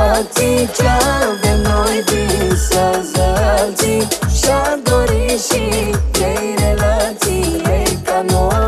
satisfacții. Ce-avem noi visează alții și-ar dori și ei relații ei ca noi.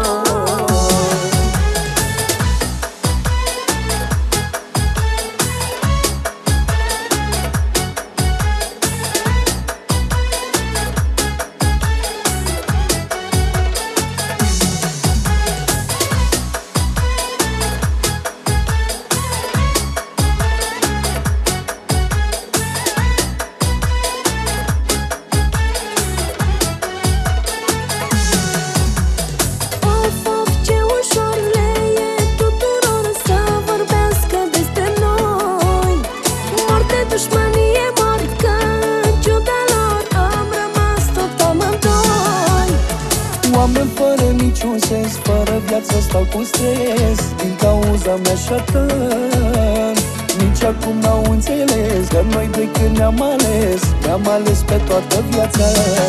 Dușmanie mor că în ciuda lor am rămas tot amândoi. Oameni fără niciun sens, fără viață stau cu stres din cauza mea și a nici acum n-au înțeles că noi doi când ne-am ales pe toată viața.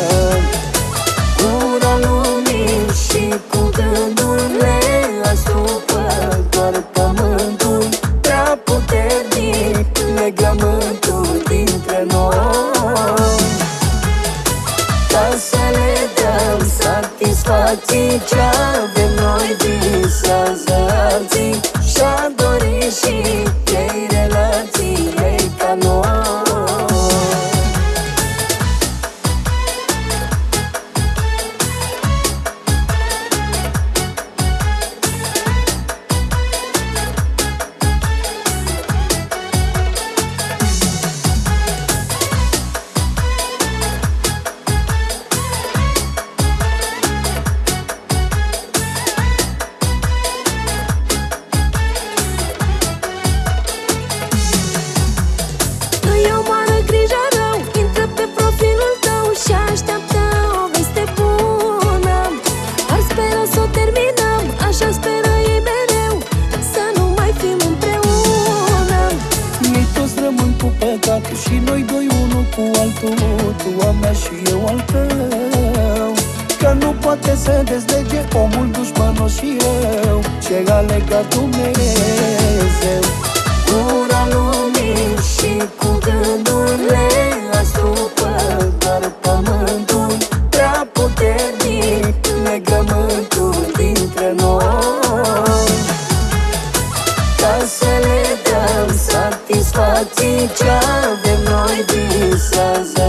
Gura lumii și cu gândul le asupă doar pământul. Prea puternic legământul dintre noi, ca să le dăm satisfacții. Ce-avem noi visează alții și-ar dori și ei relații ei ca noi. Și noi doi unul cu altul, tu a mea și eu al tău. Că nu poate să dezlege omul dușmanos și rău ce a legat Dumnezeu. Gura lumii și cu gândul le asupă doar pământul. Prea puternic legământul dintre noi, ca să le dăm satisfacții. Ce-avem noi visează